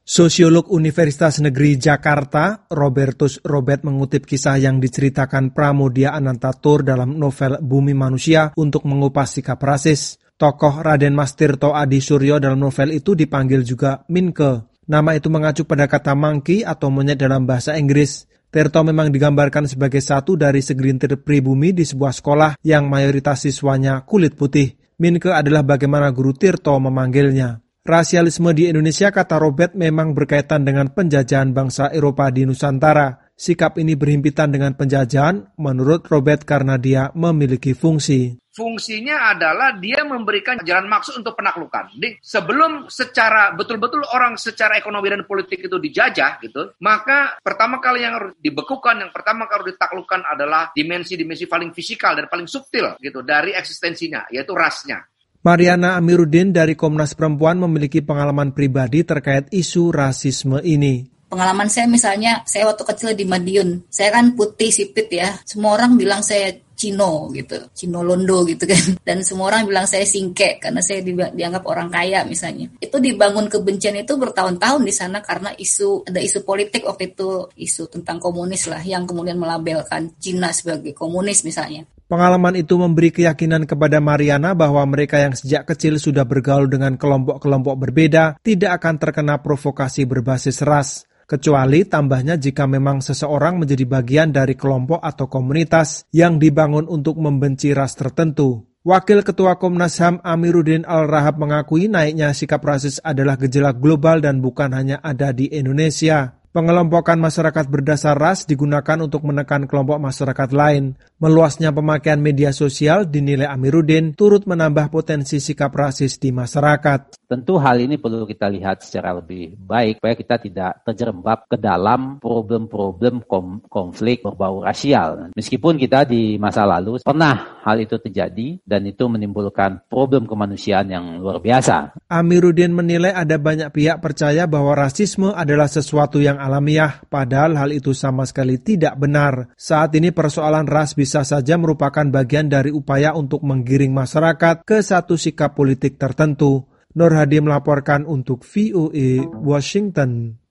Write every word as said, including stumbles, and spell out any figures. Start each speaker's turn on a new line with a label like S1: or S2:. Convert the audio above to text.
S1: Sosiolog Universitas Negeri Jakarta, Robertus Robert mengutip kisah yang diceritakan Pramoedya Anantatur dalam novel Bumi Manusia untuk mengupas sikap rasis. Tokoh Raden Mas Tirto Adi Suryo dalam novel itu dipanggil juga Minke. Nama itu mengacu pada kata monkey atau monyet dalam bahasa Inggris. Tirto memang digambarkan sebagai satu dari segelintir pribumi di sebuah sekolah yang mayoritas siswanya kulit putih. Minke adalah bagaimana guru Tirto memanggilnya. Rasialisme di Indonesia, kata Robert, memang berkaitan dengan penjajahan bangsa Eropa di Nusantara. Sikap ini berhimpitan dengan penjajahan, menurut Robert, karena dia memiliki fungsi.
S2: Fungsinya adalah dia memberikan jalan maksud untuk penaklukan. Jadi, sebelum secara betul-betul orang secara ekonomi dan politik itu dijajah, gitu, maka pertama kali yang harus dibekukan, yang pertama kali ditaklukkan adalah dimensi-dimensi paling fisikal dan paling subtil, gitu, dari eksistensinya, yaitu rasnya.
S1: Mariana Amiruddin dari Komnas Perempuan memiliki pengalaman pribadi terkait isu rasisme ini.
S3: Pengalaman saya misalnya, saya waktu kecil di Madiun, saya kan putih sipit ya, semua orang bilang saya Cino gitu, Cino Londo gitu kan, dan semua orang bilang saya singke karena saya di, dianggap orang kaya misalnya. Itu dibangun kebencian itu bertahun-tahun di sana karena isu, ada isu politik waktu itu, isu tentang komunis lah, yang kemudian melabelkan Cina sebagai komunis misalnya.
S1: Pengalaman itu memberi keyakinan kepada Mariana bahwa mereka yang sejak kecil sudah bergaul dengan kelompok-kelompok berbeda tidak akan terkena provokasi berbasis ras. Kecuali tambahnya jika memang seseorang menjadi bagian dari kelompok atau komunitas yang dibangun untuk membenci ras tertentu. Wakil Ketua Komnas H A M Amiruddin Al-Rahab mengakui naiknya sikap rasis adalah gejala global dan bukan hanya ada di Indonesia. Pengelompokan masyarakat berdasar ras digunakan untuk menekan kelompok masyarakat lain. Meluasnya pemakaian media sosial dinilai Amiruddin turut menambah potensi sikap rasis di masyarakat.
S4: Tentu hal ini perlu kita lihat secara lebih baik supaya kita tidak terjerembab ke dalam problem-problem kom- konflik berbau rasial. Meskipun kita di masa lalu pernah hal itu terjadi dan itu menimbulkan problem kemanusiaan yang luar biasa.
S1: Amiruddin menilai ada banyak pihak percaya bahwa rasisme adalah sesuatu yang alamiah, padahal hal itu sama sekali tidak benar. Saat ini persoalan ras bisa saja merupakan bagian dari upaya untuk menggiring masyarakat ke satu sikap politik tertentu. Nur Hadi melaporkan untuk V O A Washington.